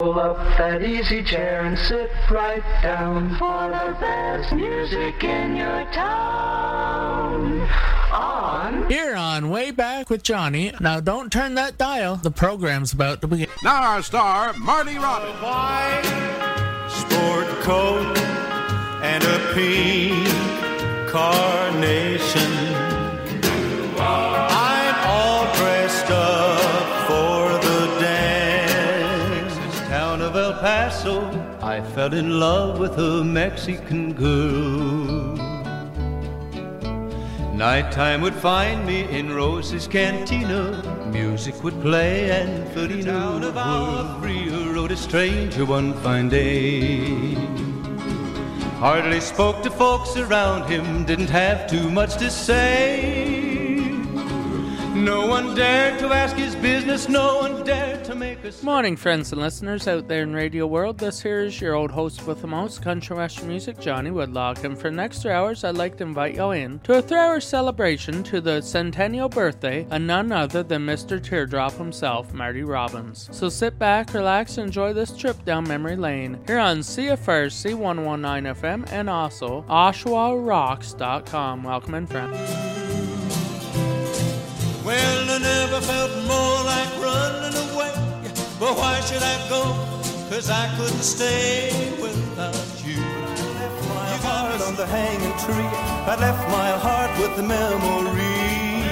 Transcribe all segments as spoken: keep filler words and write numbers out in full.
Pull up that easy chair and sit right down for the best music in your town. On here on Way Back with Johnny. Now don't turn that dial. The program's about to begin. Now our star, Marty Robbins. Sport coat and a pink carnation. I'm all dressed up for the dance. This town of El Paso, I fell in love with a Mexican girl. Nighttime would find me in Rose's Cantina. Music would play and Felina would whir. Rode a stranger one fine day. Hardly spoke to folks around him, didn't have too much to say. No one dared to ask his business, no one dared to make us. Morning, friends and listeners out there in Radio World. This here is your old host with the most, country western music, Johnny Woodlock. And for the next three hours, I'd like to invite you in to a three-hour celebration to the centennial birthday of none other than Mister Teardrop himself, Marty Robbins. So sit back, relax, and enjoy this trip down memory lane here on C F R C one nineteen F M and also Oshawa Rocks dot com. Welcome in, friends. Well, I never felt more like running away. But why should I go? Cause I couldn't stay without you. I left my you heart on the hanging tree. I left my heart with the memory.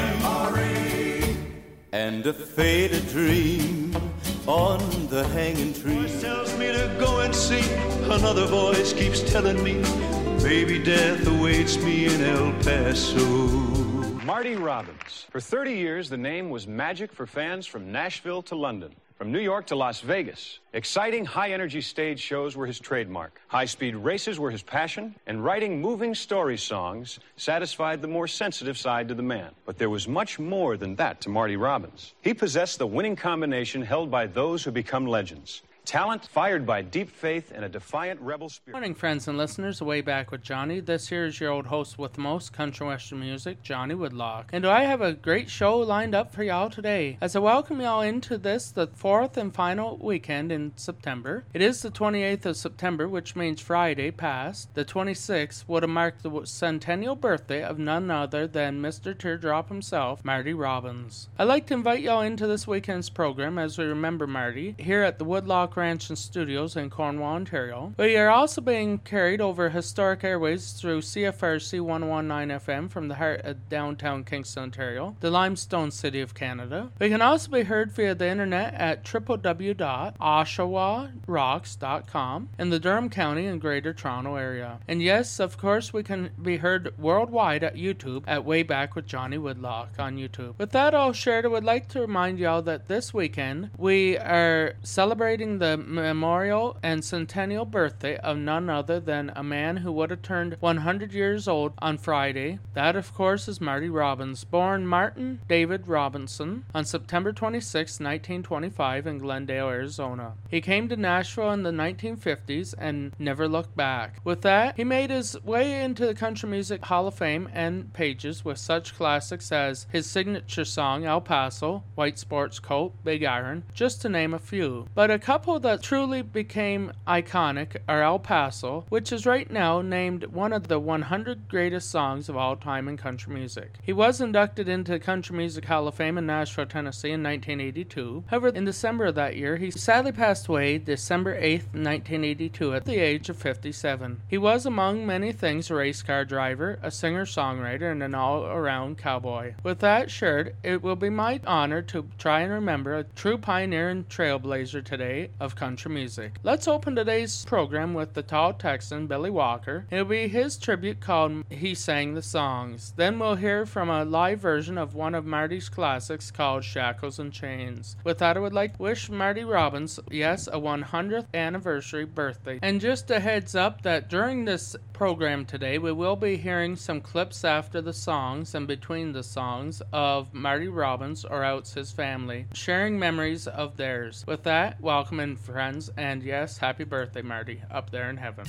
Memory. And a faded dream on the hanging tree. Voice tells me to go and see. Another voice keeps telling me baby death awaits me in El Paso. Marty Robbins. For thirty years, the name was magic for fans from Nashville to London, from New York to Las Vegas. Exciting, high-energy stage shows were his trademark. High-speed races were his passion, and writing moving story songs satisfied the more sensitive side to the man. But there was much more than that to Marty Robbins. He possessed the winning combination held by those who become legends. Talent fired by deep faith and a defiant rebel spirit. Morning, friends and listeners. Way Back with Johnny. This here is your old host with the most, country western music, Johnny Woodlock. And I have a great show lined up for y'all today as I welcome y'all into this, the fourth and final weekend in September. It is the twenty-eighth of September, which means Friday past. The twenty-sixth would have marked the centennial birthday of none other than Mister Teardrop himself, Marty Robbins. I'd like to invite y'all into this weekend's program as we remember Marty here at the Woodlock Ranch and Studios in Cornwall, Ontario. We are also being carried over historic airways through C F R C one nineteen F M from the heart of downtown Kingston, Ontario, the limestone city of Canada. We can also be heard via the internet at w w w dot oshawa rocks dot com in the Durham County and Greater Toronto area. And yes, of course, we can be heard worldwide at YouTube at Way Back with Johnny Woodlock on YouTube. With that all shared, I would like to remind y'all that this weekend we are celebrating the memorial and centennial birthday of none other than a man who would have turned one hundred years old on Friday. That, of course, is Marty Robbins, born Martin David Robinson on September twenty-sixth, nineteen twenty-five in Glendale, Arizona. He came to Nashville in the nineteen fifties and never looked back. With that, he made his way into the Country Music Hall of Fame and pages with such classics as his signature song, El Paso, White Sports Coat, Big Iron, just to name a few. But a couple that truly became iconic are El Paso, which is right now named one of the one hundred greatest songs of all time in country music. He was inducted into the Country Music Hall of Fame in Nashville, Tennessee in nineteen eighty-two. However, in December of that year, he sadly passed away December eighth, nineteen eighty-two at the age of fifty-seven. He was, among many things, a race car driver, a singer-songwriter, and an all-around cowboy. With that shared, it will be my honor to try and remember a true pioneer and trailblazer today of country music. Let's open today's program with the tall Texan Billy Walker. It'll be his tribute called He Sang the Songs. Then we'll hear from a live version of one of Marty's classics called Shackles and Chains. With that, I would like to wish Marty Robbins, yes, a one hundredth anniversary birthday. And just a heads up that during this program today, we will be hearing some clips after the songs and between the songs of Marty Robbins or else his family, sharing memories of theirs. With that, welcome in, friends, and yes, happy birthday, Marty, up there in heaven.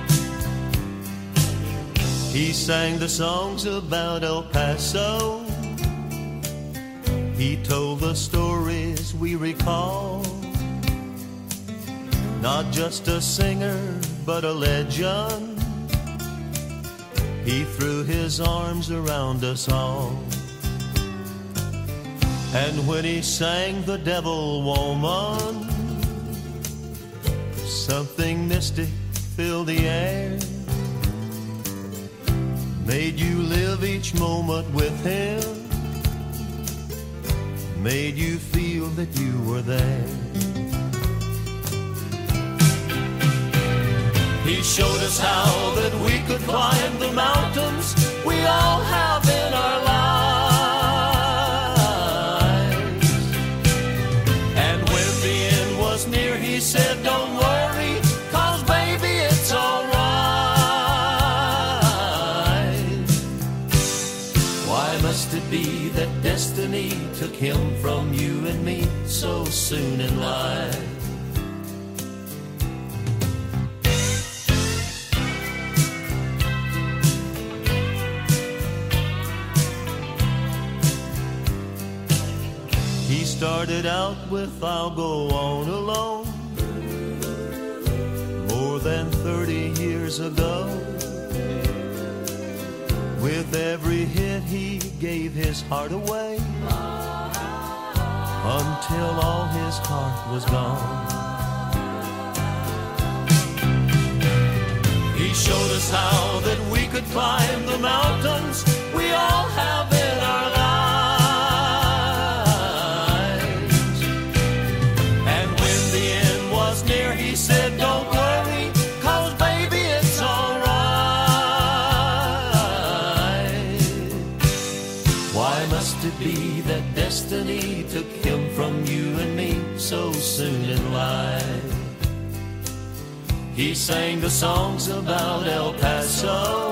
He sang the songs about El Paso, He told the stories we recall, not just a singer, but a legend. He threw his arms around us all. And when he sang the Devil Woman, something mystic filled the air, made you live each moment with him, made you feel that you were there. He showed us how that we could climb the mountains we all have in our lives. And when the end was near, he said, don't worry, cause baby, it's all right. Why must it be that destiny took him from you and me so soon in life? Started out with I'll Go On Alone more than thirty years ago. With every hit he gave his heart away until all his heart was gone. He showed us how that we could climb the mountains we all have in our lives. Said, don't worry, cause baby, it's all right. Why must it be that destiny took him from you and me so soon in life? He sang the songs about El Paso,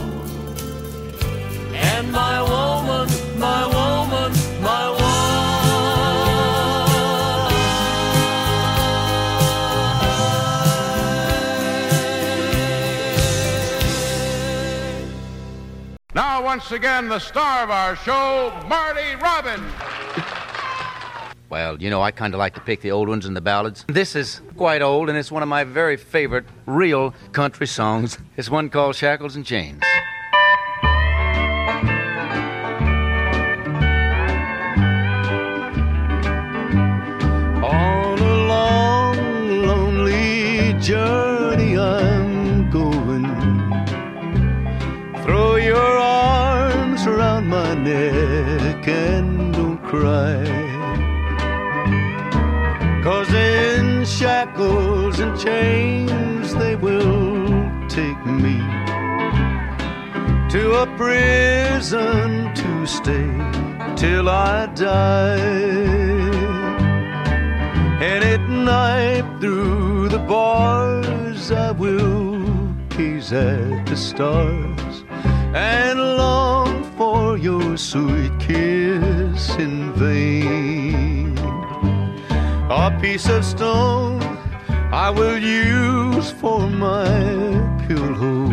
and my woman, my woman, my woman. Now, once again, the star of our show, Marty Robbins. Well, you know, I kind of like to pick the old ones and the ballads. This is quite old, and it's one of my very favorite real country songs. It's one called Shackles and Chains. On a long, lonely journey I'm going. Throw your arms around my neck and don't cry, 'cause in shackles and chains they will take me to a prison to stay till I die. And at night through the bars I will gaze at the stars and long for your sweet kiss in vain. A piece of stone I will use for my pillow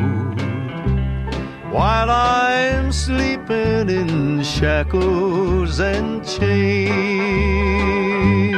while I'm sleeping in shackles and chains.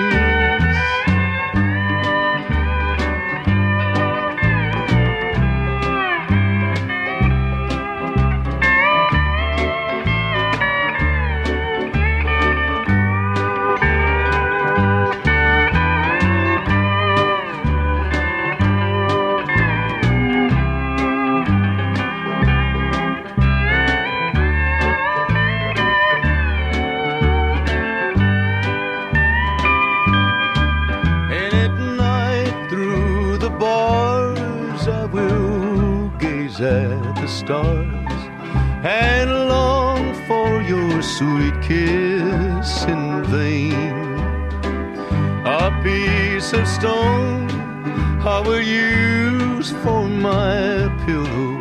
At the stars and long for your sweet kiss in vain. A piece of stone I will use for my pillow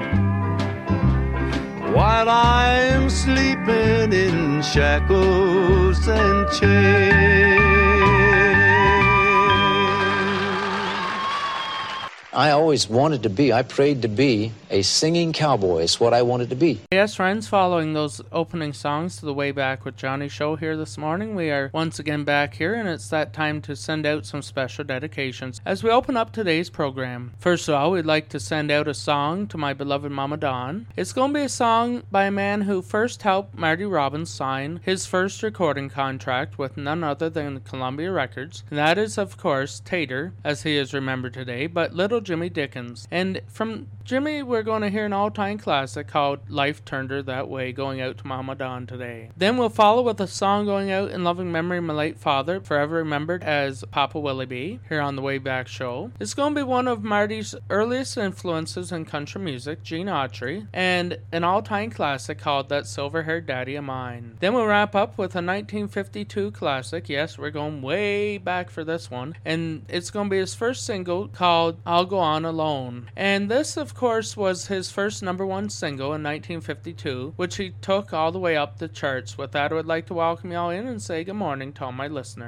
while I'm sleeping in shackles and chains. I always wanted to be, I prayed to be a singing cowboy. It's what I wanted to be. Yes, friends, following those opening songs to the Way Back with Johnny show here this morning, we are once again back here, and it's that time to send out some special dedications as we open up today's program. First of all, we'd like to send out a song to my beloved Mama Dawn. It's going to be a song by a man who first helped Marty Robbins sign his first recording contract with none other than Columbia Records, and that is, of course, Tater, as he is remembered today, but Little Jimmy Dickens. And from Jimmy, we're going to hear an all-time classic called Life Turned Her That Way, going out to Mama Dawn today. Then we'll follow with a song going out in loving memory of my late father, forever remembered as Papa Willie B, here on the Way Back show. It's going to be one of Marty's earliest influences in country music, Gene Autry, and an all-time classic called That Silver-Haired Daddy of Mine. Then we'll wrap up with a nineteen fifty-two classic. Yes, we're going way back for this one, and it's going to be his first single called I'll Go On Alone. And this, of course, was his first number one single in nineteen fifty-two, which he took all the way up the charts. With that, I would like to welcome y'all in and say good morning to all my listeners.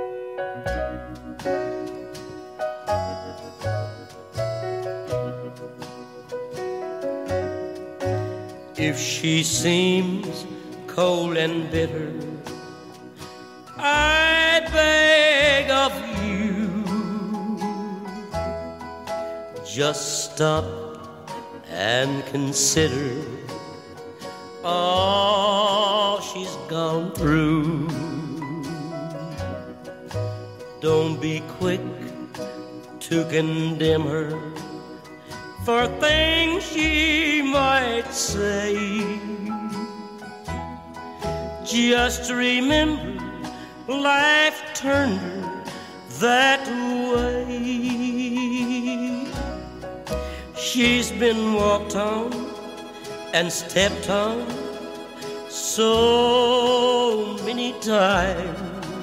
If she seems cold and bitter, I beg of you, just stop and consider all she's gone through. Don't be quick to condemn her for things she might say. Just remember, life turned her that way. She's been walked on and stepped on so many times.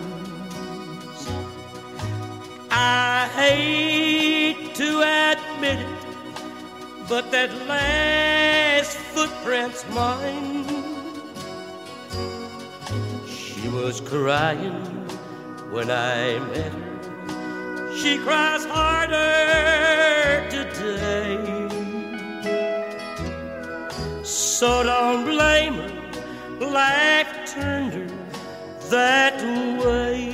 I hate to admit it, but that last footprint's mine. She was crying when I met her. She cries harder today. So don't blame her, life turned her that way.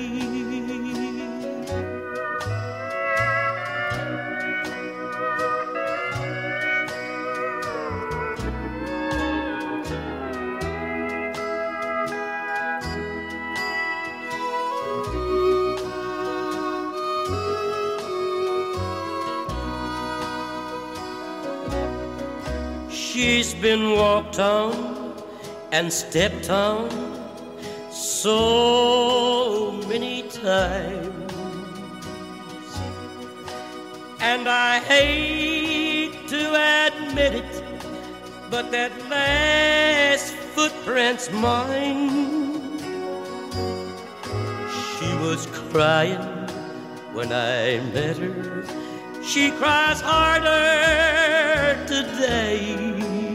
She's been walked on and stepped on so many times, and I hate to admit it, but that last footprint's mine. She was crying when I met her. She cries harder today.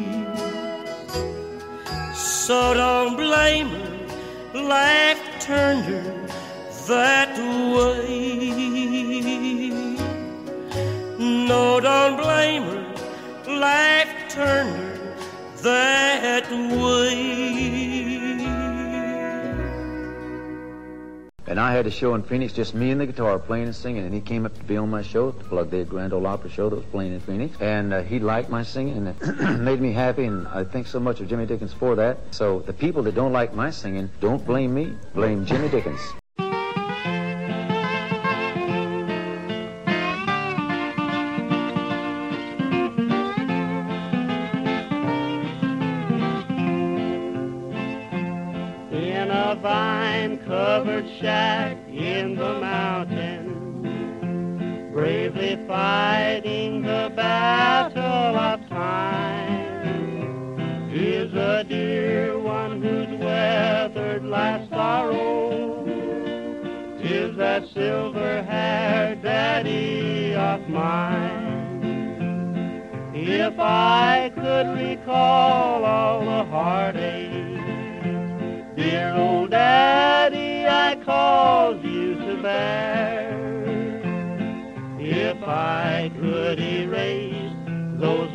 So don't blame her, life turned her that way. No, don't blame her, life turned her that way. And I had a show in Phoenix, just me and the guitar playing and singing, and he came up to be on my show, to plug the Grand Ole Opry show that was playing in Phoenix, and uh, he liked my singing, and it made me happy, and I think so much of Jimmy Dickens for that. So the people that don't like my singing, don't blame me, blame Jimmy Dickens. Vine-covered shack in the mountains, bravely fighting the battle of time, is a dear one who's weathered life's sorrow. 'Tis that silver-haired daddy of mine. If I could recall all the heartache, dear old daddy, I caused you to bear. If I could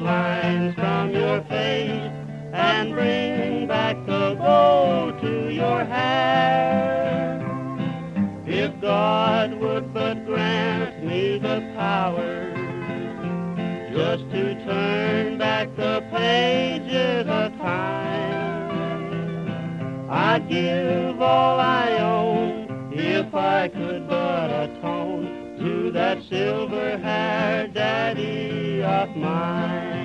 lines from your face and bring back the gold to your hair. If God would but grant me the power just to turn back the pages of time, I'd give all I own if I could but atone to that silver-haired daddy of mine.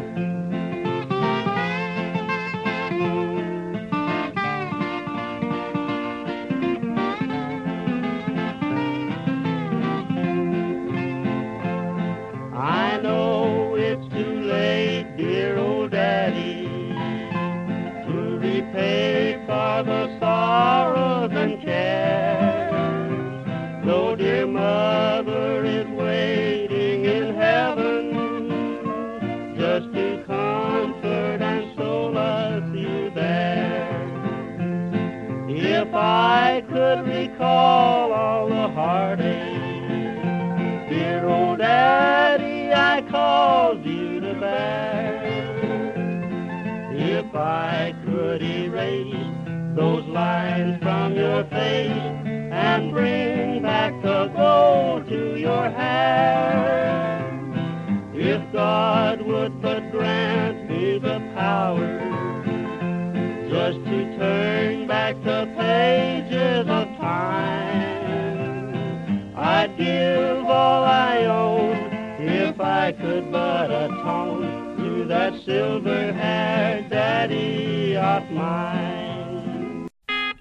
I know it's too late, dear old daddy, to repay for the sorrows and cares, though dear mother is waiting in heaven just to comfort and solace you there. If I could recall all the heartache, dear old daddy, I caused you to bear, if I could erase those lines from your face and bring back the gold to your hair, if God would but grant me the power just to turn back the pages of time, I'd give all I own if I could but atone to that silver-haired daddy of mine.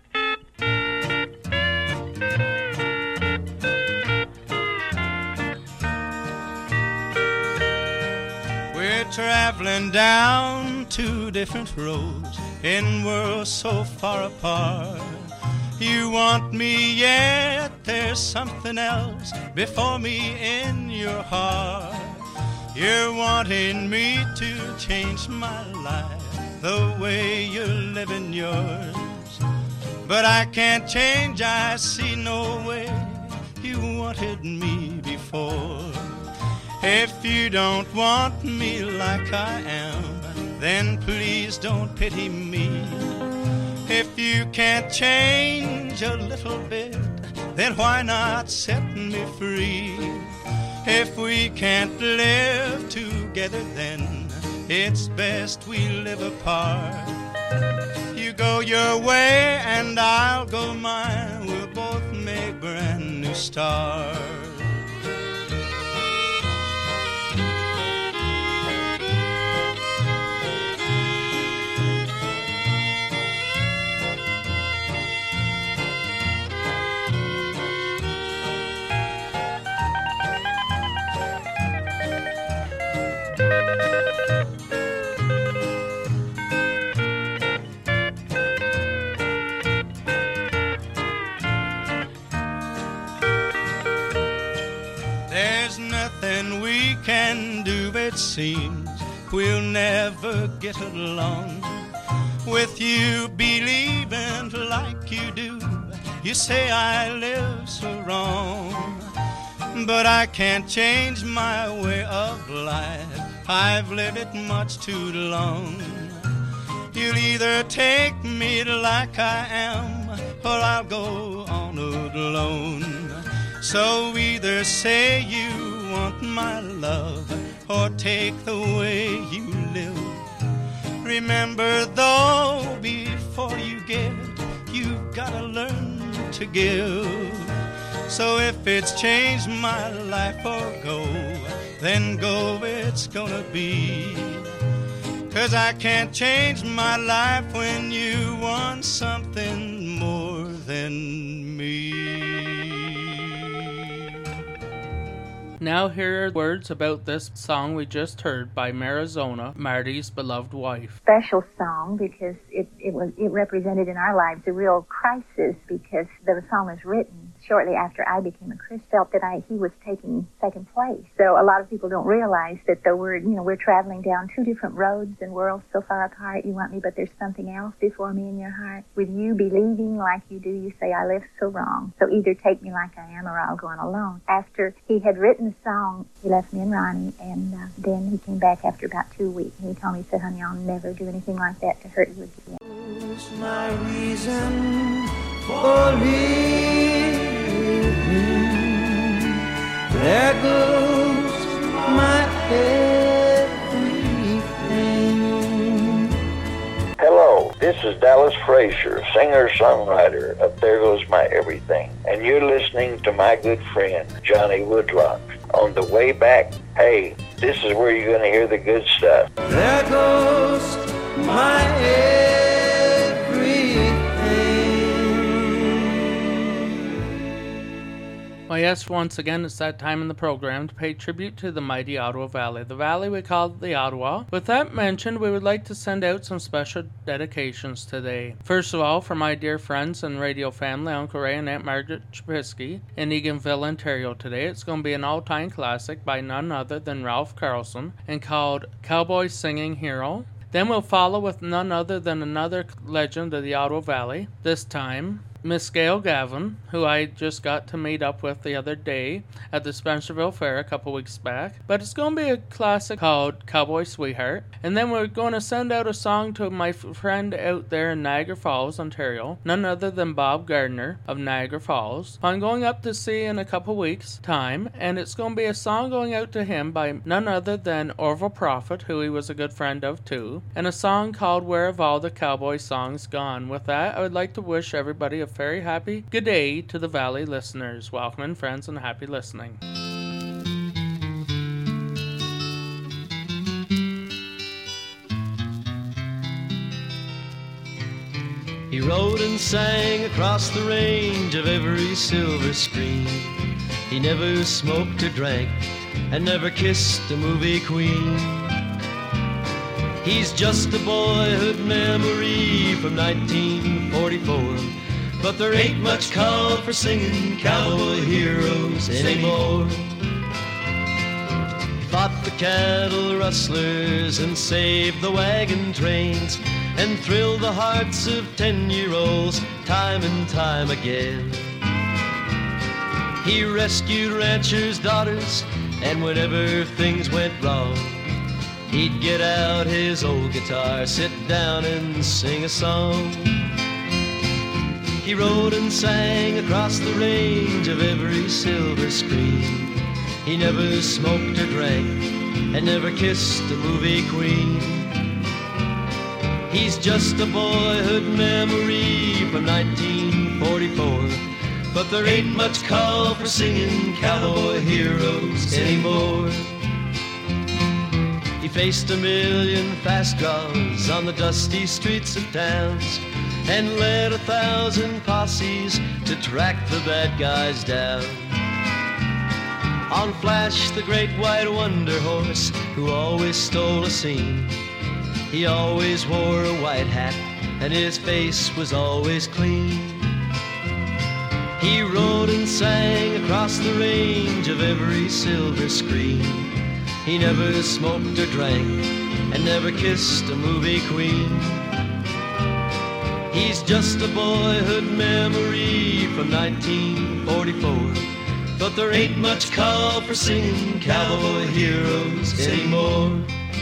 We're traveling down two different roads in worlds so far apart. You want me, yet there's something else before me in your heart. You're wanting me to change my life the way you're living yours, but I can't change, I see no way. You wanted me before. If you don't want me like I am, then please don't pity me. If you can't change a little bit, then why not set me free? If we can't live together, then it's best we live apart. You go your way and I'll go mine, we'll both make brand new stars. We can do, it seems we'll never get along. With you believing like you do, you say I live so wrong. But I can't change my way of life, I've lived it much too long. You'll either take me like I am, or I'll go on alone. So either say you want my love, or take the way you live. Remember though, before you get, you've gotta learn to give. So if it's changed my life or go, then go it's gonna be. 'Cause I can't change my life when you want something more than me. Now here are words about this song we just heard by Marizona, Marty's beloved wife. Special song because it, it was it represented in our lives a real crisis, because the song was written shortly after I became a Christian, felt that I he was taking second place. So a lot of people don't realize that though we're, you know, we're traveling down two different roads and worlds so far apart, you want me, but there's something else before me in your heart. With you believing like you do, you say, I live so wrong. So either take me like I am or I'll go on alone. After he had written the song, he left me and Ronnie, and uh, then he came back after about two weeks. And he told me, he said, honey, I'll never do anything like that to hurt you again. My reason for living, there goes my everything. Hello, this is Dallas Frazier, singer-songwriter of There Goes My Everything, and you're listening to my good friend, Johnny Woodlock. On the way back, hey, this is where you're going to hear the good stuff. There goes my everything. Well, yes, once again, it's that time in the program to pay tribute to the mighty Ottawa Valley, the valley we call the Ottawa. With that mentioned, we would like to send out some special dedications today. First of all, for my dear friends and radio family, Uncle Ray and Aunt Margaret Chapisky in Eganville, Ontario today. It's going to be an all-time classic by none other than Ralph Carlson and called Cowboy Singing Hero. Then we'll follow with none other than another legend of the Ottawa Valley, this time Miss Gail Gavin, who I just got to meet up with the other day at the Spencerville Fair a couple weeks back. But it's going to be a classic called Cowboy Sweetheart. And then we're going to send out a song to my f- friend out there in Niagara Falls, Ontario, none other than Bob Gardner of Niagara Falls. I'm going up to see in a couple weeks' time, and it's going to be a song going out to him by none other than Orville Prophet, who he was a good friend of too, and a song called Where Have All the Cowboy Songs Gone. With that, I would like to wish everybody a very happy good day to the Valley listeners. Welcome and friends and happy listening. He rode and sang across the range of every silver screen. He never smoked or drank and never kissed a movie queen. He's just a boyhood memory from nineteen forty-four, but there ain't much call for singing cowboy heroes anymore. He fought the cattle rustlers and saved the wagon trains and thrilled the hearts of ten-year-olds time and time again. He rescued ranchers' daughters, and whenever things went wrong, he'd get out his old guitar, sit down and sing a song. He rode and sang across the range of every silver screen. He never smoked or drank and never kissed a movie queen. He's just a boyhood memory from nineteen forty-four, but there ain't much call for singing cowboy heroes anymore. He faced a million fast draws on the dusty streets of towns and led a thousand posses to track the bad guys down. On Flash, the great white wonder horse, who always stole a scene, he always wore a white hat and his face was always clean. He rode and sang across the range of every silver screen. He never smoked or drank and never kissed a movie queen. He's just a boyhood memory from nineteen forty-four, but there ain't much call for singing cowboy heroes anymore.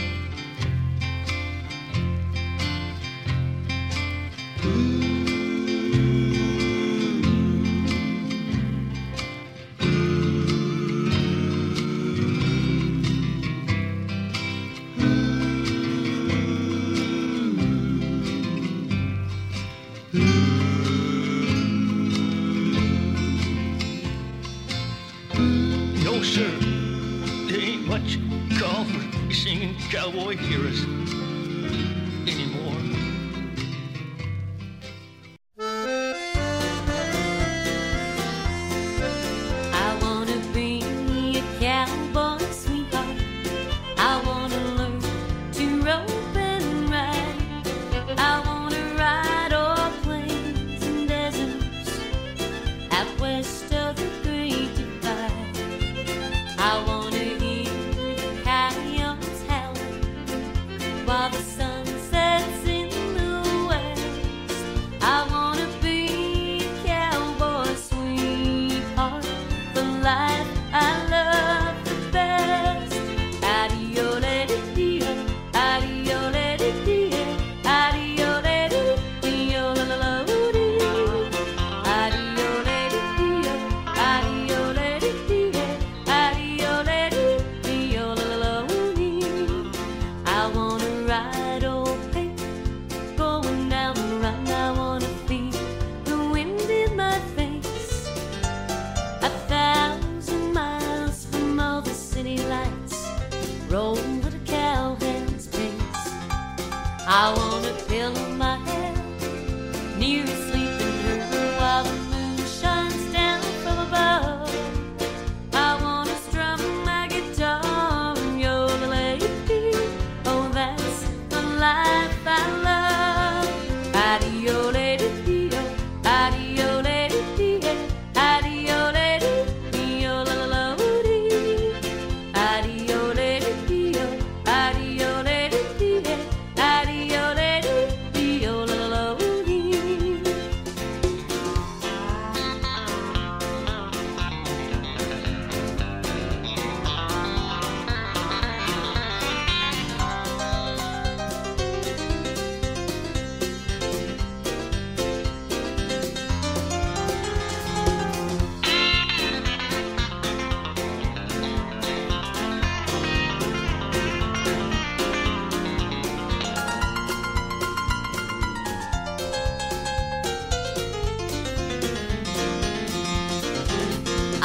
No, sir, there ain't much call for singing cowboy heroes anymore. I wanna be a cowboy sweetheart. I wanna learn to rope and ride. I wanna ride o'er plains and deserts out west of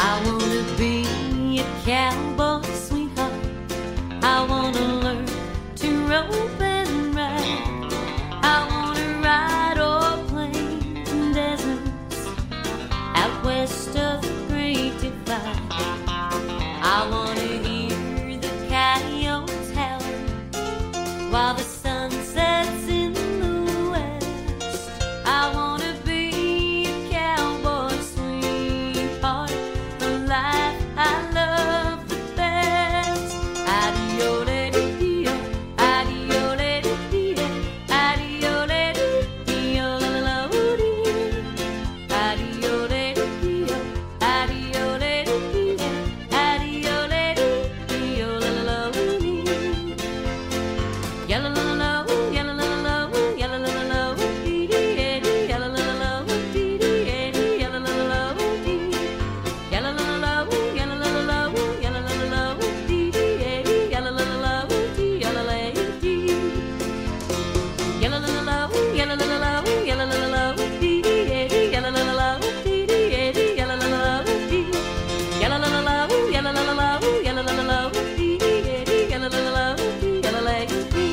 I wanna be a cowboy sweetheart. I wanna learn to rope and ride. I wanna ride o'er plains and deserts out west of the Great Divide. I wanna hear the coyotes howl while the sun sets in the west. I wanna be a cowboy sweetheart, the life I love the best. Adio-le-di-dio, adio-le-di-dio, adio-le-di-dio, la-la-la-oo-dee. Adio-le-di-dio, adio-le-di-dio, adio-le-di-dio, la-la-la-oo-dee. Yalla-la-la-la-oo, yalla-la-la-la-oo, yalla-la-la-la-oo-dee-dee-dee, yalla-la-la-la-oo-dee-dee-dee, yalla-la-la-la-oo-dee. Yalla-la-la-la-oo, yalla-la-la-la-oo, yalla-la-la-la-oo-dee-dee-dee, yalla-la-la-la-oo-dee, yalla-la-la-dee. Yalla-la-la-la-oo, yalla-la-la-la-oo, yalla-la-la-la-oo-dee-dee-dee, yalla-la-la-la-oo-dee-dee-dee, yalla-la-la-la-oo-dee. Yalla-la-la-la-oo, yalla-la-la-la-oo, yalla-la-la-la-oo-dee-dee-dee, yalla-la-la-la-oo-dee, yalla-la-la-dee.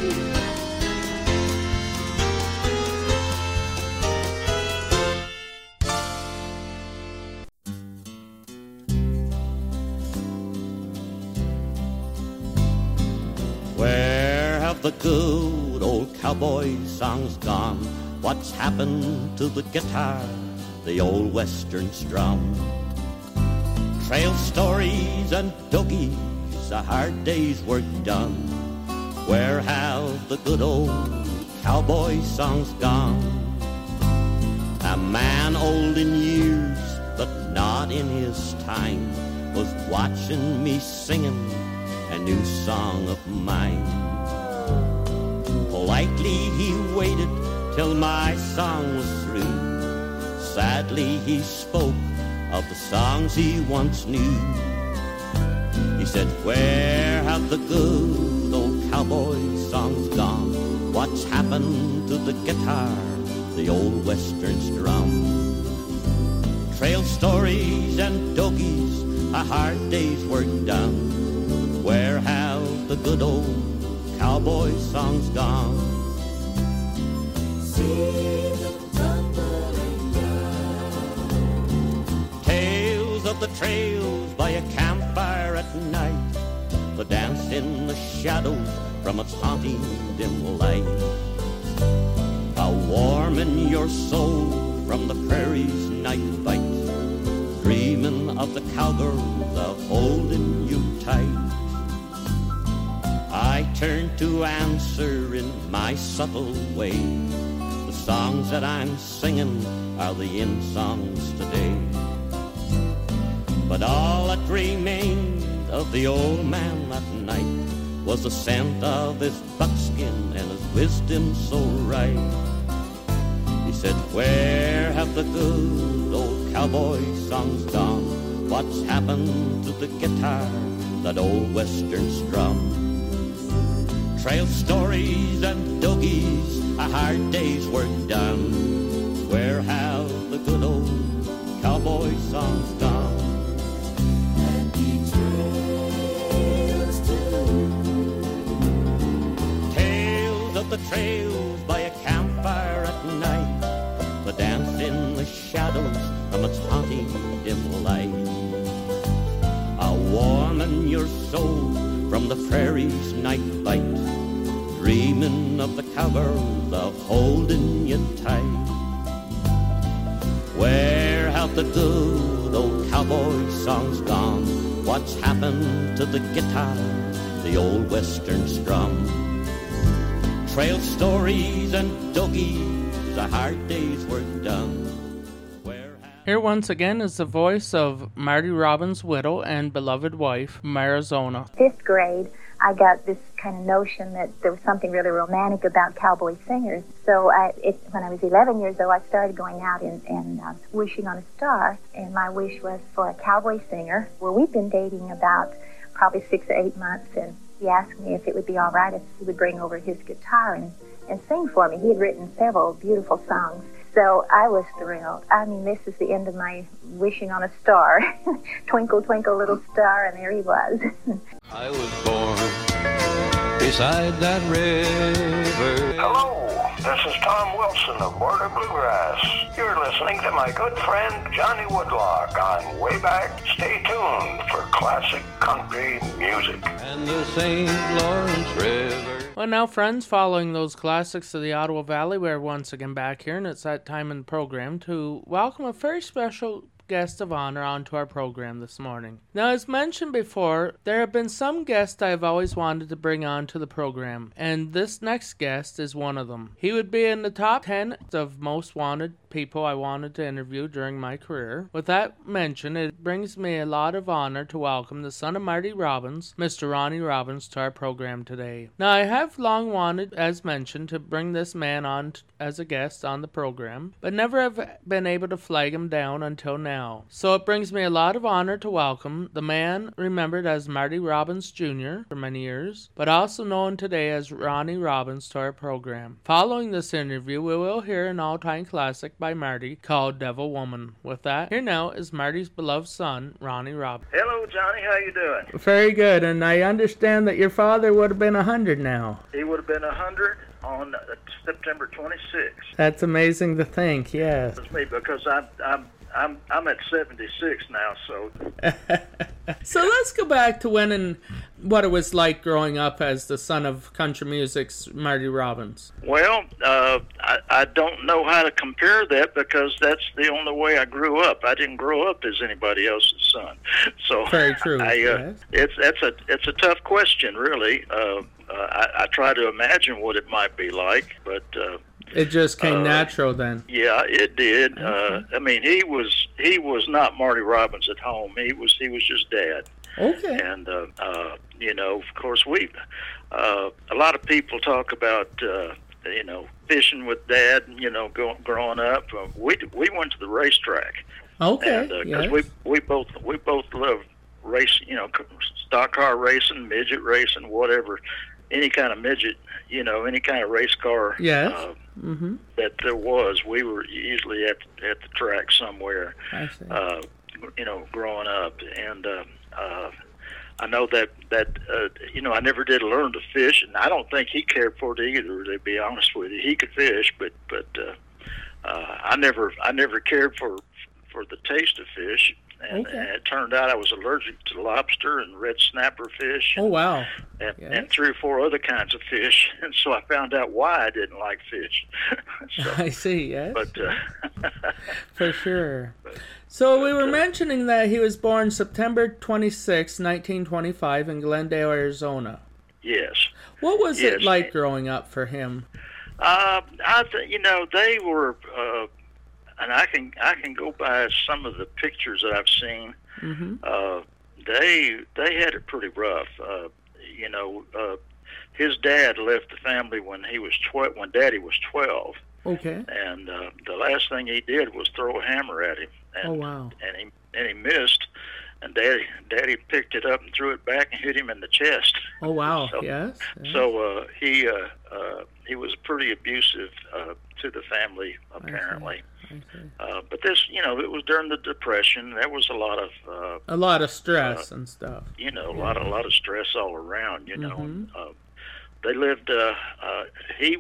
Where have the good old cowboy songs gone? What's happened to the guitar, the old western strum? Trail stories and doogies, a hard day's work done. Where have the good old cowboy songs gone? A man old in years, but not in his time, was watching me singing a new song of mine. Politely he waited till my song was through. Sadly he spoke of the songs he once knew. He said, where have the good old cowboy songs gone? What's happened to the guitar, the old western strum? Trail stories and doogies, a hard day's work done. Where have the good old cowboy songs gone? See them tumbling down. Tales of the trails by a campfire at night, the dance in the shadows from its haunting dim light. How warm in your soul from the prairie's night bite, dreaming of the cowgirls a holding you tight. I turn to answer in my subtle way. The songs that I'm singing are the end songs today. But all that remained of the old man that night was the scent of his buckskin and his wisdom so right. He said, where have the good old cowboy songs gone? What's happened to the guitar, that old western strum? Trail stories and doogies, a hard day's work done. Where have the good old cowboy songs gone? Happy trails too. Tales of the trails by a campfire at night, the dance in the shadows from its haunting dim light. How warm in your soul from the prairie's night bite, dreaming of the cowgirls of holding you tight. Where have the good old cowboy songs gone? What's happened to the guitar, the old western strum? Trail stories and doogies, a hard day's work done. Here once again is the voice of Marty Robbins' widow and beloved wife from Arizona. Fifth grade, I got this kind of notion that there was something really romantic about cowboy singers. So I, it, when I was eleven years old, I started going out and, and uh, wishing on a star, and my wish was for a cowboy singer. Well, we'd been dating about probably six or eight months, and he asked me if it would be all right if he would bring over his guitar and, and sing for me. He had written several beautiful songs. So I was thrilled. I mean, this is the end of my wishing on a star. Twinkle, twinkle, little star, and there he was. I was born beside that river. Hello, this is Tom Wilson of Border Bluegrass. You're listening to my good friend Johnny Woodlock on Way Back. Stay tuned for classic country music. And the Saint Lawrence River. Well, now, friends, following those classics of the Ottawa Valley, we're once again back here, and it's that time in the program to welcome a very special guest of honor onto our program this morning. Now, as mentioned before, there have been some guests I have always wanted to bring on to the program, and this next guest is one of them. He would be in the top ten of most wanted people I wanted to interview during my career. With that mentioned, it brings me a lot of honor to welcome the son of Marty Robbins, Mister Ronnie Robbins, to our program today. Now, I have long wanted, as mentioned, to bring this man on t- as a guest on the program, but never have been able to flag him down until now. So it brings me a lot of honor to welcome the man remembered as Marty Robbins Junior for many years, but also known today as Ronnie Robbins, to our program. Following this interview, we will hear an all-time classic by Marty called Devil Woman. With that, here now is Marty's beloved son, Ronnie Robbins. Hello, Johnny. How you doing? Very good, and I understand that your father would have been a hundred now. He would have been a hundred on uh, September twenty-sixth. That's amazing to think, yes. That's me, because I'm I'm I'm I'm at seventy-six now, so. So let's go back to when and what it was like growing up as the son of country music's Marty Robbins. Well, uh, I, I don't know how to compare that, because that's the only way I grew up. I didn't grow up as anybody else's son. So very true. I, uh, yes. It's that's a it's a tough question, really. Uh, uh, I, I try to imagine what it might be like, but. Uh, It just came uh, natural then. Yeah, it did. Okay. Uh, I mean, he was he was not Marty Robbins at home. He was he was just Dad. Okay. And uh, uh, you know, of course, we uh, a lot of people talk about uh, you know fishing with Dad. You know, go, growing up, uh, we we went to the racetrack. Okay. Because yes. we we both we both love race. You know, stock car racing, midget racing, whatever. Any kind of midget, you know, any kind of race car yes. uh, mm-hmm. that there was, we were usually at at the track somewhere. I see. Uh, you know, growing up, and uh, uh, I know that that uh, you know I never did learn to fish, and I don't think he cared for it either. To be honest with you, he could fish, but but uh, uh, I never I never cared for for the taste of fish. And, okay. and it turned out I was allergic to lobster and red snapper fish. Oh, wow. And, yes. and three or four other kinds of fish. And so I found out why I didn't like fish. so, I see, yes. But, uh, for sure. But, so we were uh, mentioning that he was born September twenty-sixth, nineteen twenty-five in Glendale, Arizona. Yes. What was yes. it like growing up for him? Uh, I th- you know, they were... Uh, And I can I can go by some of the pictures that I've seen. Mm-hmm. Uh, they they had it pretty rough. Uh, you know, uh, his dad left the family when he was twelve. When Daddy was twelve. Okay. And uh, the last thing he did was throw a hammer at him. And, oh wow! And he and he missed. And Daddy Daddy picked it up and threw it back and hit him in the chest. Oh wow! so, yes, yes. So uh, he uh, uh, he was pretty abusive uh, to the family, apparently. Uh, but this, you know, it was during the Depression. There was a lot of uh, a lot of stress uh, and stuff. You know, a yeah. lot of a lot of stress all around. You know, mm-hmm. uh, they lived. Uh, uh, he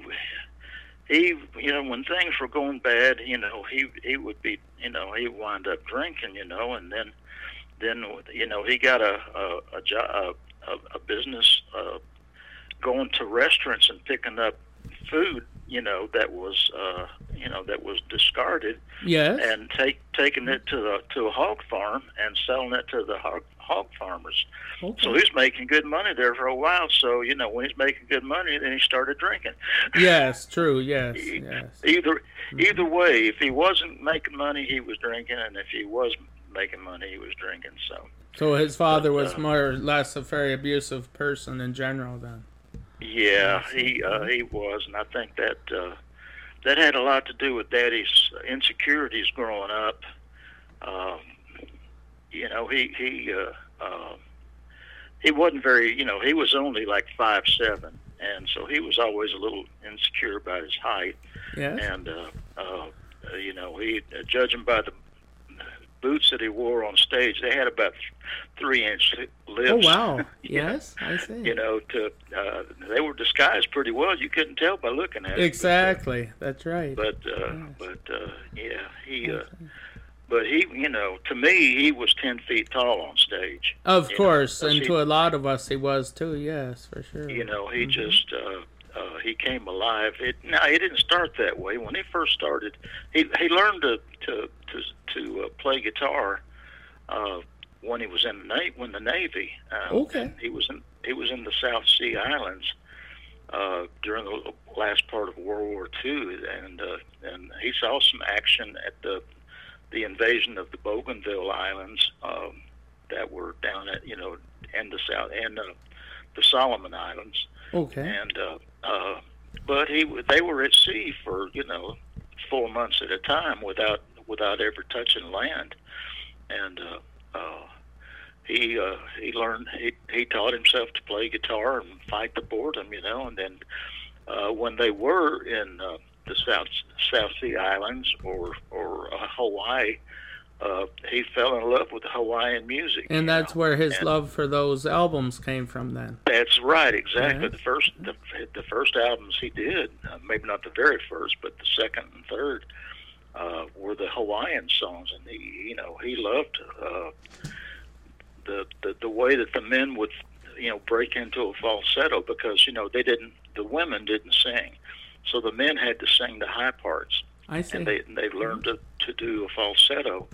he, you know, when things were going bad, you know, he he would be, you know, he would wind up drinking, you know, and then then you know he got a a a, job, a, a business uh, going to restaurants and picking up food, you know, that was, uh, you know, that was discarded. Yes. And take taking it to the to a hog farm and selling it to the hog, hog farmers. Okay. So he was making good money there for a while. So you know, when he's making good money, then he started drinking. Yes, true. Yes, yes. Either mm-hmm. either way, if he wasn't making money, he was drinking, and if he was making money, he was drinking. So. So his father but, was uh, more or less a very abusive person in general, then. Yeah, he uh, he was, and I think that uh, that had a lot to do with Daddy's insecurities growing up. Uh, you know, he he uh, uh, he wasn't very, you know, he was only like five seven, and so he was always a little insecure about his height. Yes. And uh, uh, uh, you know, he uh, judging by the boots that he wore on stage, they had about three inch lips. Oh wow! Yes, I see. You know, to uh, they were disguised pretty well. You couldn't tell by looking at it. Exactly. But, uh, That's right. But uh, yes. but uh, yeah, he. Uh, but he, you know, to me, he was ten feet tall on stage. Of course, know, and he, to a lot of us, he was too. Yes, for sure. You know, he mm-hmm. just. Uh, Uh, he came alive. It now he didn't start that way. When he first started, he he learned to to to, to uh, play guitar uh, when he was in the na- when the Navy. Um, okay. He was in he was in the South Sea Islands uh, during the last part of World War Two, and uh, and he saw some action at the the invasion of the Bougainville Islands um, that were down at you know in the south and uh, the Solomon Islands. Okay. And uh, uh, but he they were at sea for you know four months at a time without without ever touching land, and uh, uh, he uh, he learned he he taught himself to play guitar and fight the boredom, you know. And then uh, when they were in uh, the South South Sea Islands or or uh, Hawaii. Uh, he fell in love with Hawaiian music. And that's know? where his and love for those albums came from then. That's right, exactly. Yeah. The first the, the first albums he did, uh, maybe not the very first, but the second and third, uh, were the Hawaiian songs. And he, you know, he loved uh, the, the the way that the men would, you know, break into a falsetto because, you know, they didn't, the women didn't sing. So the men had to sing the high parts. I see. And they, they learned to, to do a falsetto.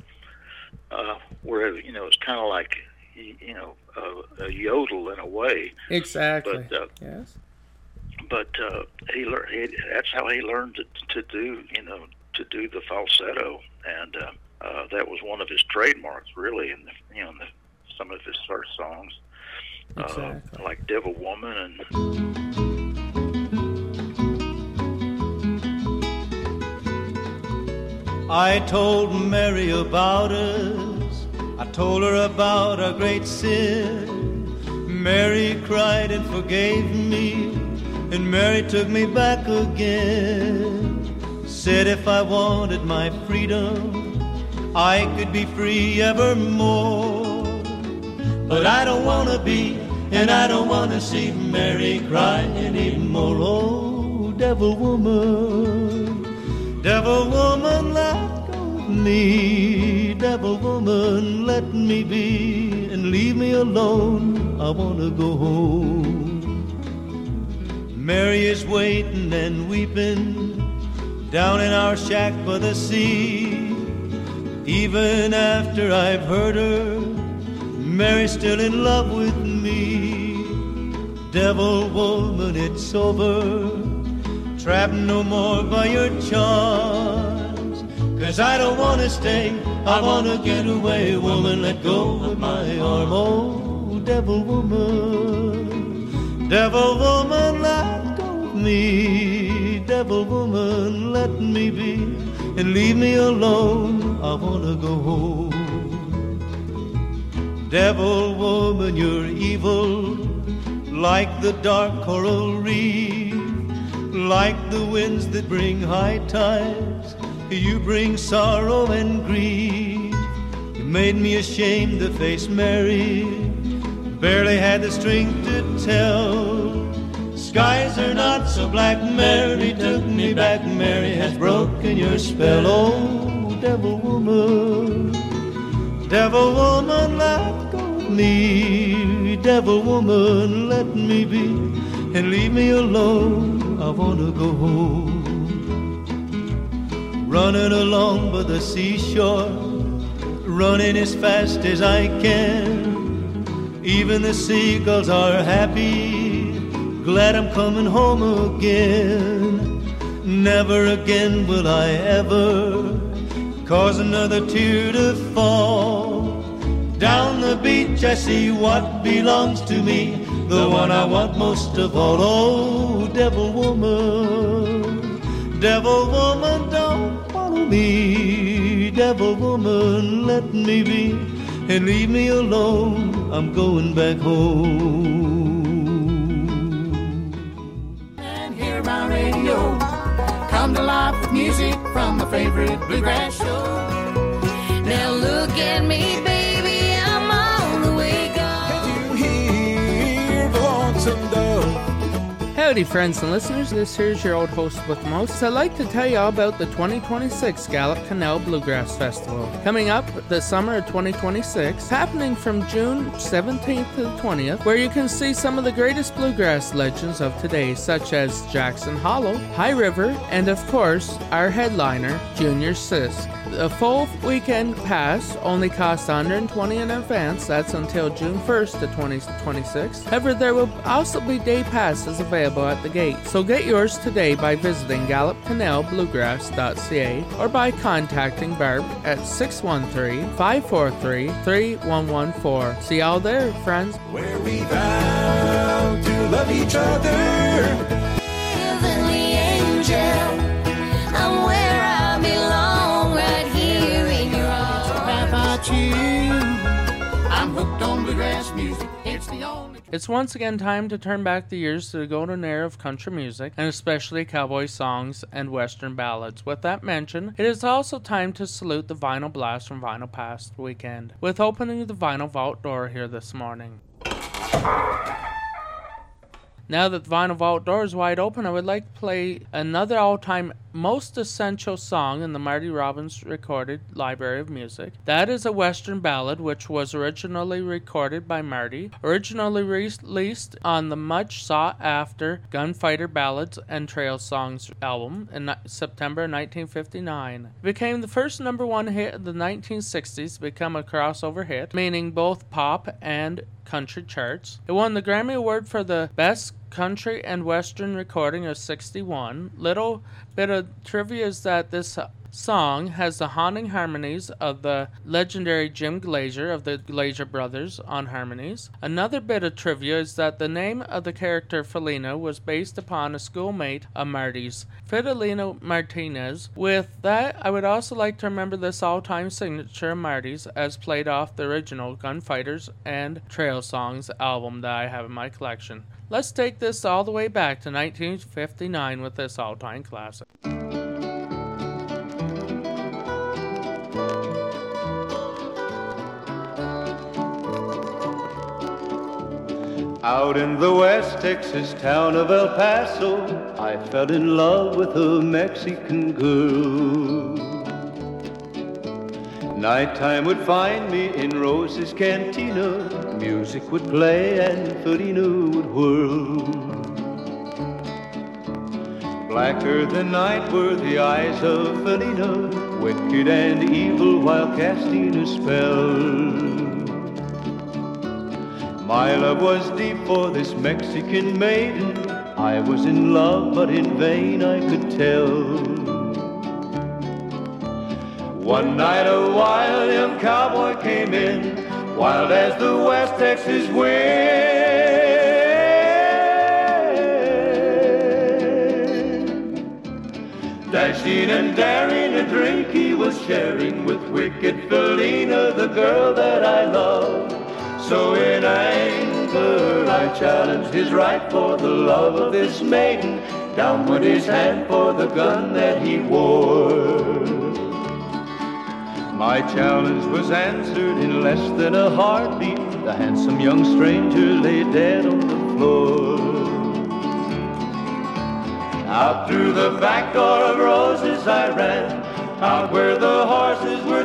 Uh, where you know it's kind of like you know uh, a yodel in a way. Exactly. But, uh, yes. But uh, he learned. He, that's how he learned to, to do you know to do the falsetto, and uh, uh, that was one of his trademarks, really. In the, you know in the, some of his first songs, exactly. uh, like "Devil Woman" and. I told Mary about us. I told her about our great sin. Mary cried and forgave me, and Mary took me back again. Said if I wanted my freedom, I could be free evermore. But I don't want to be, and I don't want to see Mary cry anymore. Oh, devil woman, devil woman, let go of me. Devil woman, let me be and leave me alone. I want to go home. Mary is waiting and weeping down in our shack by the sea. Even after I've hurt her, Mary's still in love with me. Devil woman, it's over. Trapped no more by your charms. Cause I don't wanna stay, I wanna get away. Woman, let go of my arm. Oh, devil woman, devil woman, let go of me. Devil woman, let me be and leave me alone. I wanna go home. Devil woman, you're evil, like the dark coral reef, like the winds that bring high tides. You bring sorrow and grief. You made me ashamed to face Mary, barely had the strength to tell. Skies are not so black, Mary took me back. Mary has broken your spell. Oh, devil woman, devil woman, let go of me. Devil woman, let me be and leave me alone. I wanna go home. Running along by the seashore, running as fast as I can. Even the seagulls are happy, glad I'm coming home again. Never again will I ever cause another tear to fall. Down the beach I see what belongs to me, the one I want most of all. Oh, devil woman, devil woman, don't follow me. Devil woman, let me be and leave me alone. I'm going back home. And hear my radio come to life with music from my favorite bluegrass show. Now look at me, baby, I'm on the way gone. Can you hear the lonesome dove? Howdy friends and listeners, this here's your old host with most. I'd like to tell you all about the twenty twenty-six Gallup Canal Bluegrass Festival. Coming up the summer of twenty twenty-six, happening from June seventeenth to the twentieth, where you can see some of the greatest bluegrass legends of today, such as Jackson Hollow, High River, and of course, our headliner, Junior Sisk. The full weekend pass only costs one hundred twenty dollars in advance, that's until June first of twenty twenty-six. However, there will also be day passes available at the gate. So get yours today by visiting gallup canal bluegrass dot c a or by contacting Barb at six one three, five four three, three one one four. See y'all there, friends. Where we vow to love each other. Heavenly angel, I'm where I belong, right here in your arms. How about you? I'm hooked on bluegrass music. It's the only. It's once again time to turn back the years to the golden era of country music, and especially cowboy songs and western ballads. With that mentioned, it is also time to salute the Vinyl Blast from Vinyl Past Weekend, with opening the Vinyl Vault door here this morning. Now that the Vinyl Vault door is wide open, I would like to play another all-time most essential song in the Marty Robbins recorded library of music. That is a western ballad which was originally recorded by Marty, originally released on the much sought-after Gunfighter Ballads and Trail Songs album in September nineteen fifty-nine. It became the first number one hit of the nineteen sixties to become a crossover hit, meaning both pop and country charts. It won the Grammy Award for the Best Country and Western Recording of sixty-one. Little bit of trivia is that this song has the haunting harmonies of the legendary Jim Glazier of the Glazier Brothers on harmonies. Another bit of trivia is that the name of the character Felina was based upon a schoolmate of Marty's, Fidelino Martinez. With that, I would also like to remember this all-time signature of Marty's as played off the original Gunfighters and Trail Songs album that I have in my collection. Let's take this all the way back to nineteen fifty-nine with this all-time classic. Out in the West Texas town of El Paso, I fell in love with a Mexican girl. Nighttime would find me in Rose's Cantina. Music would play and Felina would whirl. Blacker than night were the eyes of Felina, wicked and evil while casting a spell. My love was deep for this Mexican maiden. I was in love, but in vain I could tell. One night a wild young cowboy came in, wild as the West Texas wind. Dashing and daring, a drink he was sharing with wicked Felina, the girl that I love. So in anger I challenged his right for the love of this maiden. Down went his hand for the gun that he wore. My challenge was answered in less than a heartbeat. The handsome young stranger lay dead on the floor. Out through the back door of Roses I ran, out where the horses were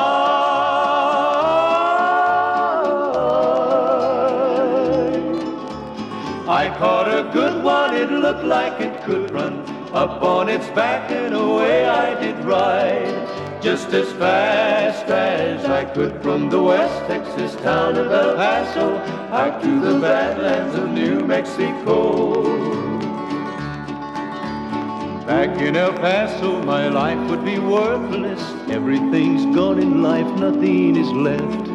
tied. I caught a good one, it looked like it could run. Up on its back and away I did ride, just as fast as I could from the West Texas town of El Paso out to the badlands of New Mexico. Back in El Paso my life would be worthless. Everything's gone in life, nothing is left.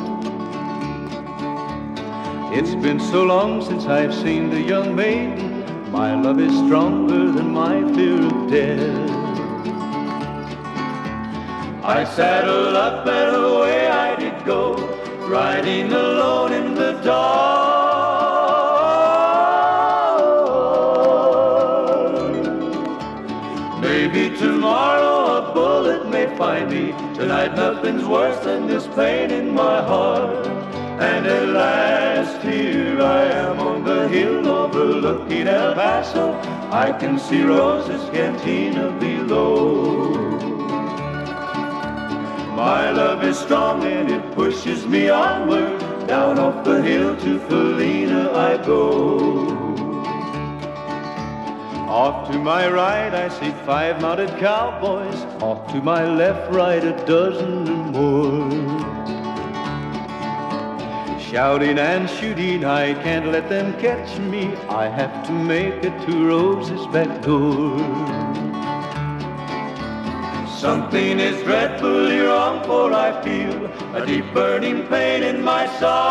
It's been so long since I've seen the young maiden. My love is stronger than my fear of death. I saddled up and away I did go, riding alone in the dark. Maybe tomorrow find me. Tonight nothing's worse than this pain in my heart. And at last here I am on the hill overlooking El Paso. I can see Rosa's cantina below. My love is strong and it pushes me onward. Down off the hill to Felina I go. Off to my right I see five mounted cowboys. Off to my left, right, a dozen or more. Shouting and shooting, I can't let them catch me. I have to make it to Rose's back door. Something is dreadfully wrong, for I feel a deep burning pain in my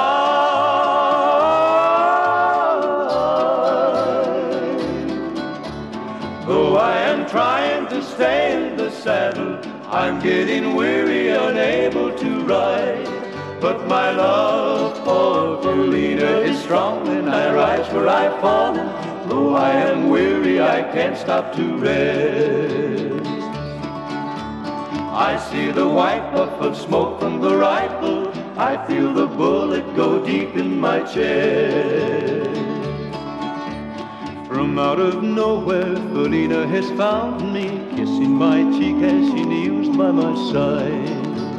side. Though I am trying to stay in the saddle, I'm getting weary, unable to ride. But my love for Felina is strong, and I rise where I've fallen. Though I am weary, I can't stop to rest. I see the white puff of smoke from the rifle. I feel the bullet go deep in my chest. From out of nowhere, Felina has found me, kissing my cheek as she kneels by my side.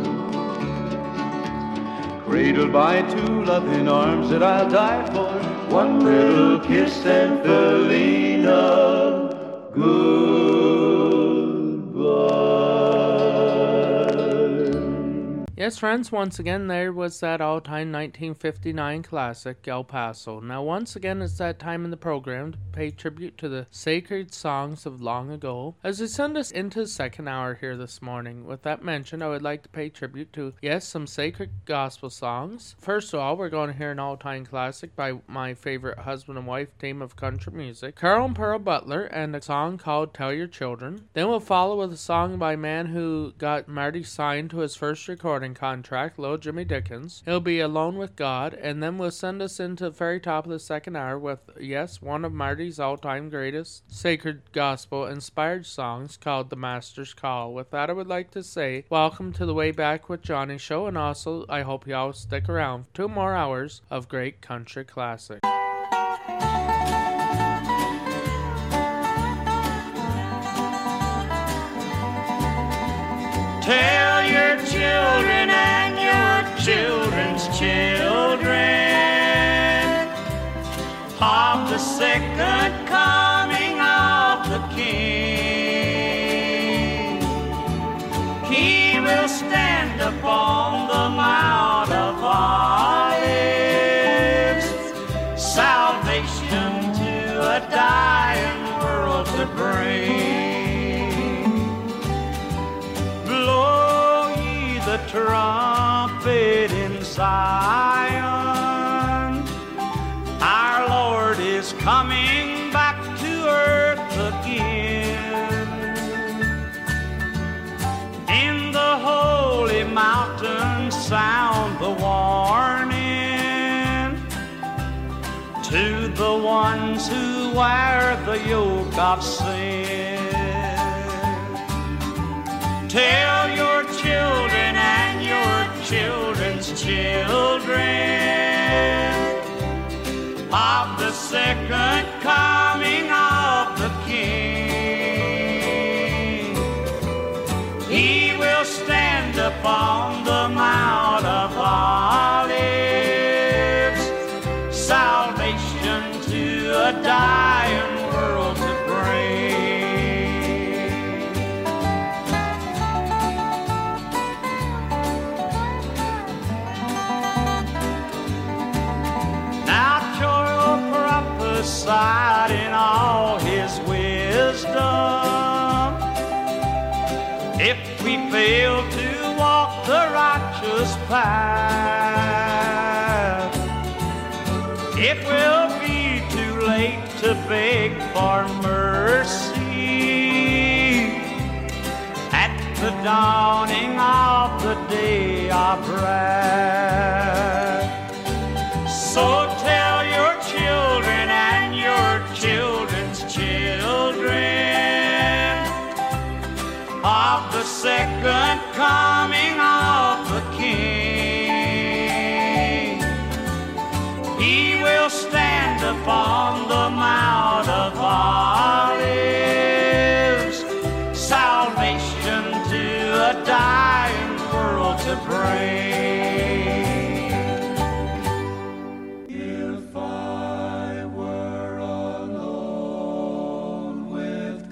Cradled by two loving arms that I'll die for. One little kiss and Felina, goodbye. Yes, friends, once again, there was that all-time nineteen fifty-nine classic, El Paso. Now, once again, it's that time in the program to pay tribute to the sacred songs of long ago. As we send us into the second hour here this morning, with that mentioned, I would like to pay tribute to, yes, some sacred gospel songs. First of all, we're going to hear an all-time classic by my favorite husband and wife team of country music, Carl and Pearl Butler, and a song called Tell Your Children. Then we'll follow with a song by a man who got Marty signed to his first recording contract, Little Jimmy Dickens. He'll be Alone with God, and then we'll send us into the very top of the second hour with, yes, one of Marty's all-time greatest sacred gospel inspired songs called The Master's Call. With that, I would like to say welcome to the Way Back with Johnny show, and also I hope you all stick around for two more hours of great country classic. Tell your children and your children's children of the second coming of the King. He will stand upon the Mount of Olives, salvation to a dying world to bring. The trumpet in Zion, our Lord is coming back to earth again. In the holy mountain sound the warning to the ones who wear the yoke of sin. Tell your children and your children's children of the second coming of the King. He will stand upon the Mount of Olives, salvation to a dying world to bring. Sight in all his wisdom. If we fail to walk the righteous path, it will be too late to beg for mercy at the dawning of the day of wrath. So tell your children and your children's children of the second coming refrain. If I were alone with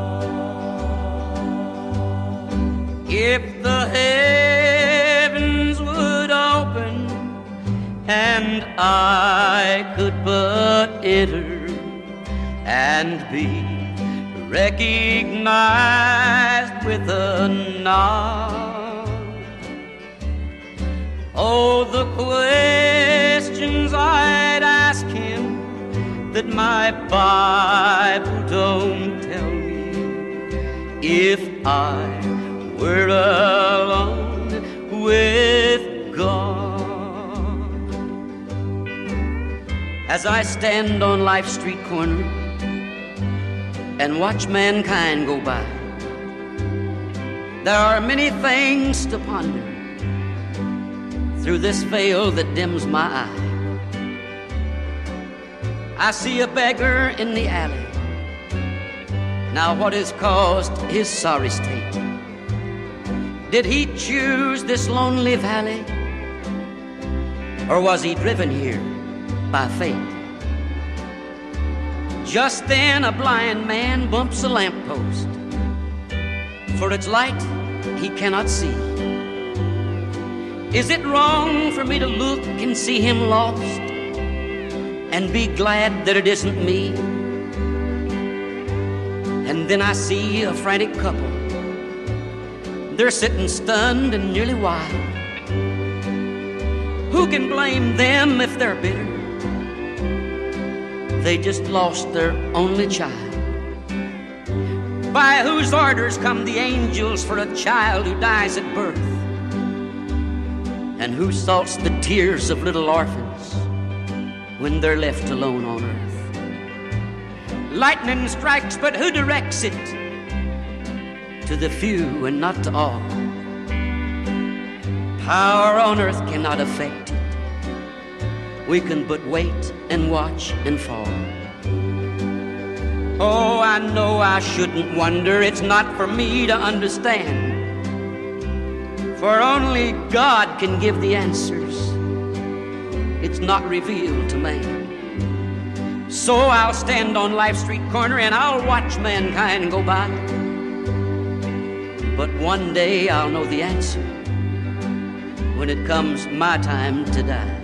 God, if the heavens would open and I could but enter and be recognized with a nod. Oh, the questions I'd ask him that my Bible don't tell me if I were alone with God. As I stand on life's street corner and watch mankind go by, there are many things to ponder through this veil that dims my eye. I see a beggar in the alley. Now what has caused his sorry state? Did he choose this lonely valley, or was he driven here by fate? Just then a blind man bumps a lamppost. For its light he cannot see. Is it wrong for me to look and see him lost and be glad that it isn't me? And then I see a frantic couple. They're sitting stunned and nearly wild. Who can blame them if they're bitter? They just lost their only child. By whose orders come the angels for a child who dies at birth? And who salts the tears of little orphans when they're left alone on earth? Lightning strikes, but who directs it? To the few and not to all. Power on earth cannot affect it. We can but wait and watch and fall. Oh, I know I shouldn't wonder. It's not for me to understand. For only God can give the answers. It's not revealed to man. So I'll stand on life's street corner and I'll watch mankind go by. But one day I'll know the answer when it comes my time to die.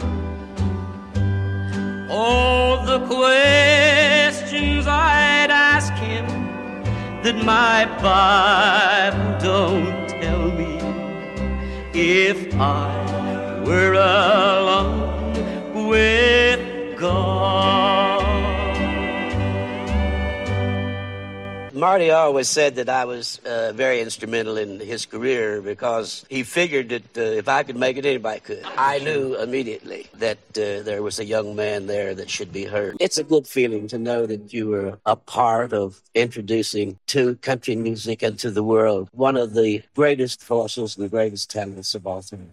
Oh, the questions I'd ask him that my Bible don't tell me if I were alone with God. Marty always said that I was uh, very instrumental in his career because he figured that uh, if I could make it, anybody could. I knew immediately that uh, there was a young man there that should be heard. It's a good feeling to know that you were a part of introducing to country music and to the world one of the greatest forces and the greatest talents of all time.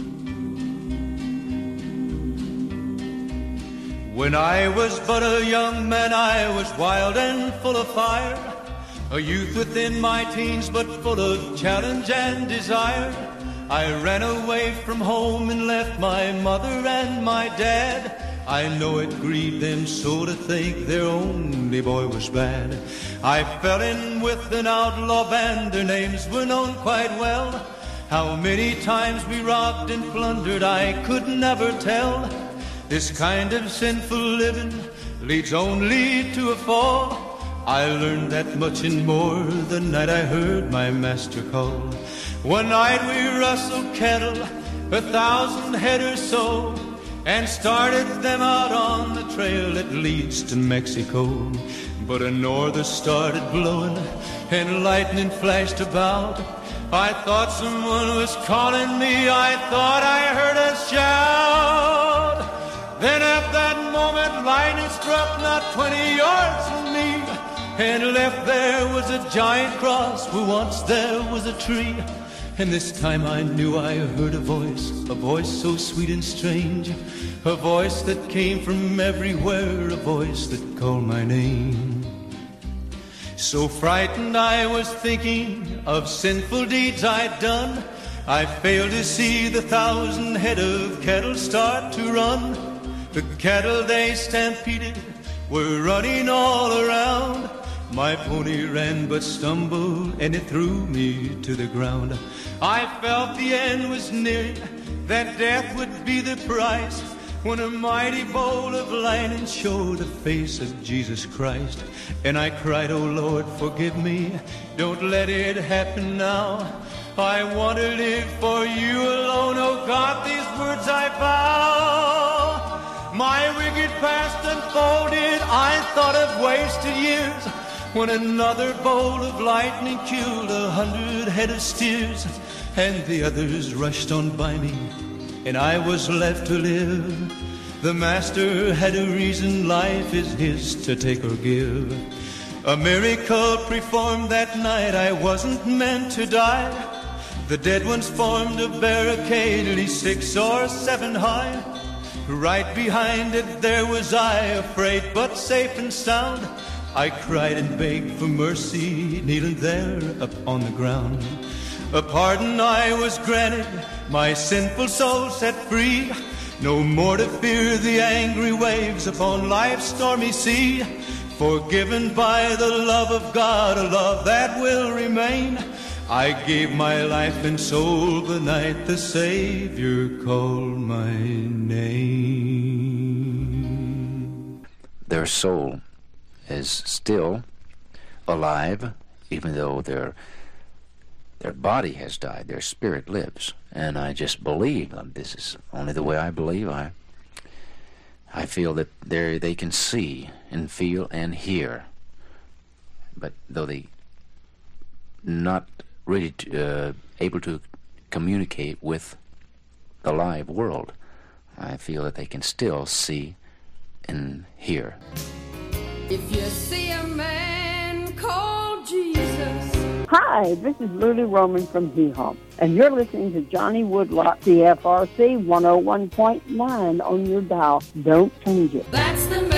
When I was but a young man, I was wild and full of fire. A youth within my teens, but full of challenge and desire. I ran away from home and left my mother and my dad. I know it grieved them so to think their only boy was bad. I fell in with an outlaw band, their names were known quite well. How many times we robbed and plundered I could never tell. This kind of sinful living leads only to a fall. I learned that much and more the night I heard my master call. One night we rustled cattle, a thousand head or so, and started them out on the trail that leads to Mexico. But a norther started blowing and lightning flashed about. I thought someone was calling me, I thought I heard a shout. Then at that moment lightning struck not twenty yards from me, and left there was a giant cross where once there was a tree. And this time I knew I heard a voice, a voice so sweet and strange, a voice that came from everywhere, a voice that called my name. So frightened I was thinking of sinful deeds I'd done, I fail to see the thousand head of cattle start to run. The cattle they stampeded were running all around. My pony ran but stumbled, and it threw me to the ground. I felt the end was near, that death would be the price, when a mighty bolt of lightning showed the face of Jesus Christ. And I cried, oh Lord, forgive me, don't let it happen now. I want to live for you alone, oh God, these words I vow. My wicked past unfolded, I thought of wasted years, when another bolt of lightning killed a hundred head of steers, and the others rushed on by me, and I was left to live. The master had a reason, life is his to take or give. A miracle performed that night, I wasn't meant to die. The dead ones formed a barricade, at least six or seven high. Right behind it there was I, afraid but safe and sound. I cried and begged for mercy, kneeling there upon the ground. A pardon I was granted, my sinful soul set free. No more to fear the angry waves upon life's stormy sea. Forgiven by the love of God, a love that will remain. I gave my life and soul the night the Savior called my name. Their soul is still alive, even though their their body has died. Their spirit lives, and I just believe. Um, this is only the way I believe. I I feel that they they can see and feel and hear, but though they not really to, uh, able to communicate with the live world, I feel that they can still see and hear. If you see a man called Jesus. Hi, this is Lulu Roman from Hee Haw, and you're listening to Johnny Woodlock, C F R C one oh one point nine on your dial. Don't change it. That's the